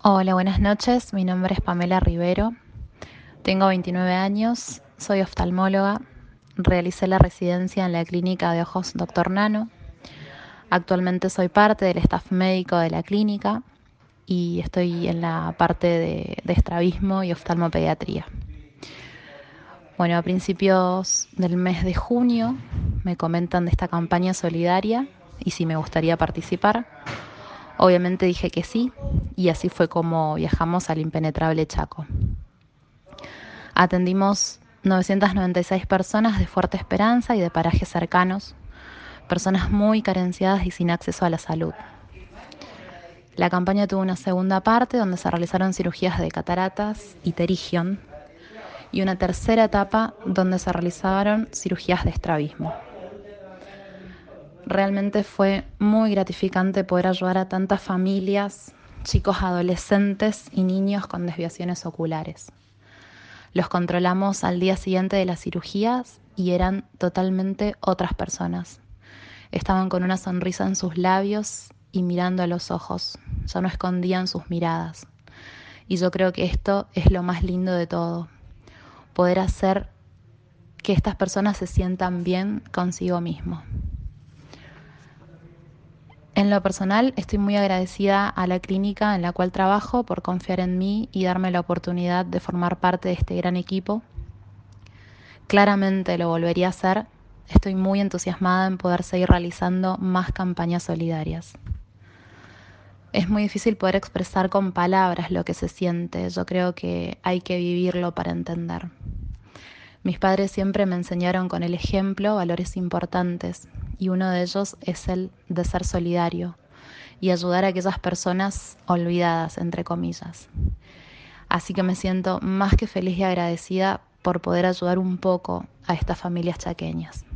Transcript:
Hola, buenas noches. Mi nombre es Pamela Rivero. Tengo 29 años, soy oftalmóloga. Realicé la residencia en la clínica de ojos Dr. Nano. Actualmente soy parte del staff médico de la clínica y estoy en la parte de estrabismo y oftalmopediatría. Bueno, a principios del mes de junio me comentan de esta campaña solidaria y si me gustaría participar. Obviamente dije que sí y así fue como viajamos al impenetrable Chaco. Atendimos 996 personas de Fuerte Esperanza y de parajes cercanos, personas muy carenciadas y sin acceso a la salud. La campaña tuvo una segunda parte donde se realizaron cirugías de cataratas y pterigión y una tercera etapa donde se realizaron cirugías de estrabismo. Realmente fue muy gratificante poder ayudar a tantas familias, chicos, adolescentes y niños con desviaciones oculares. Los controlamos al día siguiente de las cirugías y eran totalmente otras personas. Estaban con una sonrisa en sus labios y mirando a los ojos. Ya no escondían sus miradas. Y yo creo que esto es lo más lindo de todo. Poder hacer que estas personas se sientan bien consigo mismo. En lo personal, estoy muy agradecida a la clínica en la cual trabajo por confiar en mí y darme la oportunidad de formar parte de este gran equipo. Claramente lo volvería a hacer. Estoy muy entusiasmada en poder seguir realizando más campañas solidarias. Es muy difícil poder expresar con palabras lo que se siente. Yo creo que hay que vivirlo para entender. Mis padres siempre me enseñaron con el ejemplo valores importantes y uno de ellos es el de ser solidario y ayudar a aquellas personas olvidadas, entre comillas. Así que me siento más que feliz y agradecida por poder ayudar un poco a estas familias chaqueñas.